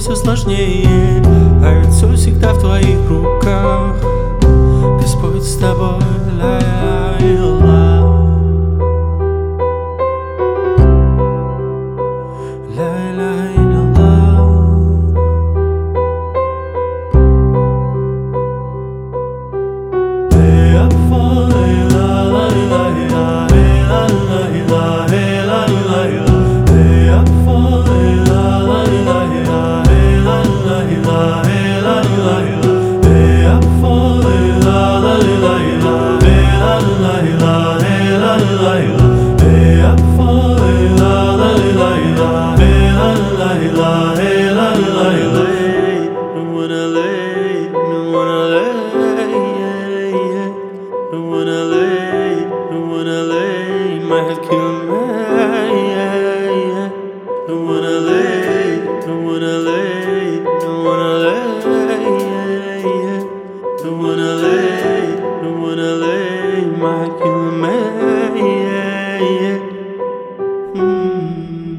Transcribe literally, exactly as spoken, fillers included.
все сложнее, а ведь все всегда в твоих руках. Господь с тобой, ла-ла-ла. My head killing me, yeah, yeah. Don't wanna lay, don't wanna lay, don't wanna lay, yeah, yeah. Don't wanna lay, don't wanna lay. My head killing me, yeah, yeah. Mm.